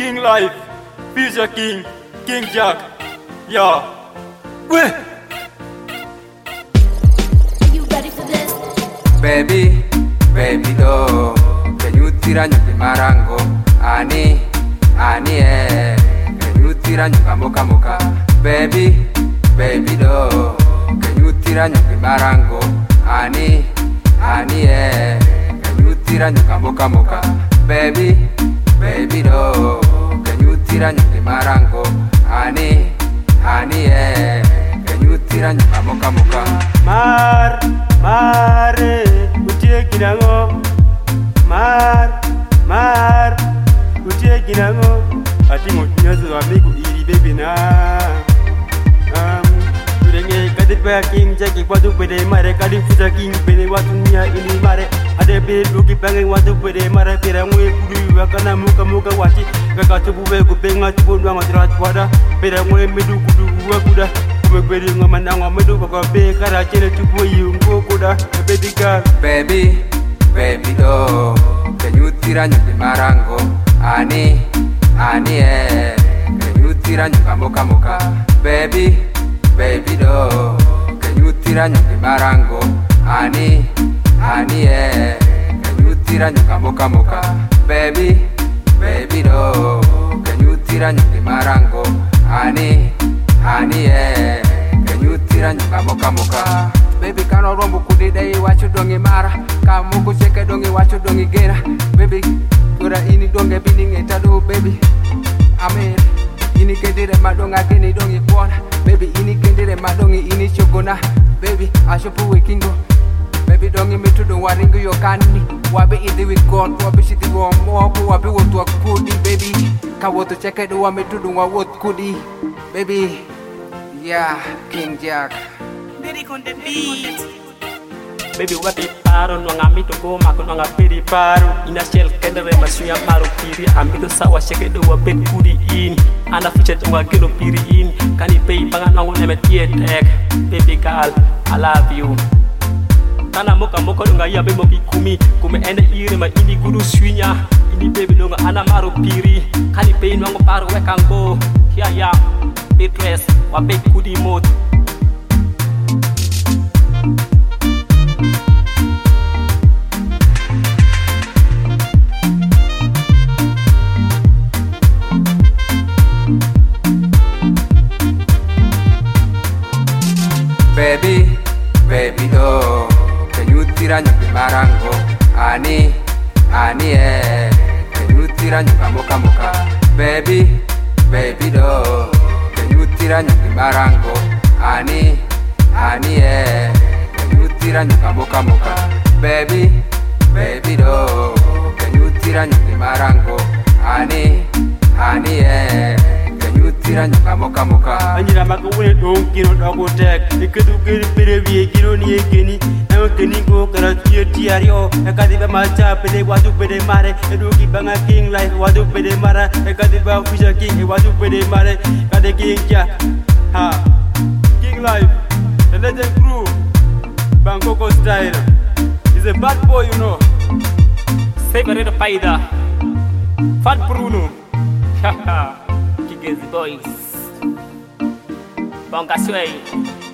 King Life, Future King, King Jack. Yeah. Weh. You ready for this? Baby, baby do kenyutira nyuki marango ani kenyutira nyuka moka moka. Baby, baby do kenyutira nyuki marango ani kenyutira nyuka moka moka. Baby, baby do kenyutira nyuki marango ani kenyutira nyuka moka moka. Mare, utie kinango. Utie kinango. Ati mokinyazo wa miku iri baby na. Turenge kadipa king jacki watu pede mare kadi futa king pede watu nya ini mare. Ade be luki pange watu pede mare pera mwe kudu wakana muka wati. Kakatu buwe kubenga tibonwa ngatrat wada. Pera mwe medu kudu wakuda. Baby, kara chele chupo yungo kuda. Baby girl, baby, baby do kenyutira nyuki marango ani kenyutira nyuka moka moka. Baby, baby do kenyutira nyuki marango ani kenyutira nyuka moka moka. Baby, baby do kenyutira nyuki marango ani kenyutira nyuka moka moka. Baby kano rombo kudidai wacho dongi mara ka muku cheke dongi wacho dongi gera. Baby tura ini donge bini ngetado baby amen. Ini kendire madonga keni dongi bwana. Baby ini kendire madongi ini chogona. Baby ashopu wekingo. Baby dongi mitudo waringo yokani. Wabe idi with God wabe shiti wa mwako wabe wotu wa kudi baby. Ka wotu cheke do wa mitudo wa wotu kudi baby. Yeah, King Jack. Lyric on the beat. Baby wati paro nwanga mito go mako nwanga piri paro. Ina shell kendere masuya maro piri. Amito sawa sheke do wa bet kudi in. Ana fiche tunga kilo piri in. Kani pay panga nangu neme tie tek. Baby girl, I love you. Kana moka dunga ya be moki kumi. Kume ende iri ma ini guru swinya. Ini baby dunga ana maro piri. Kani pay nwango paro wekango. Ya Beatrice wa bet kudi mode. Baby, baby do kenyutira nyuki marango ani kenyutira nyuka moka moka. Baby, baby do kenyutira nyuki marango ani kenyutira nyuka moka moka. Baby, baby do kenyutira nyuki marango ani kenyutira nyuka moka moka. Anjira makawune donkino dogo tek. Iketu kiri pere vie kiro ni ekeni. Ewe keni go kara tiario. Ekadiba macha pede watu pede mare. Eduki banga King Life watu pede mara. Ekadiba Future King watu pede mare. Kade King Jack. Ha. King Life, the legend crew. Bangkoko style. He's a bad boy, you know. Favorite paida. Fat Bruno. Haha. Kigezi boys. Bonga sway.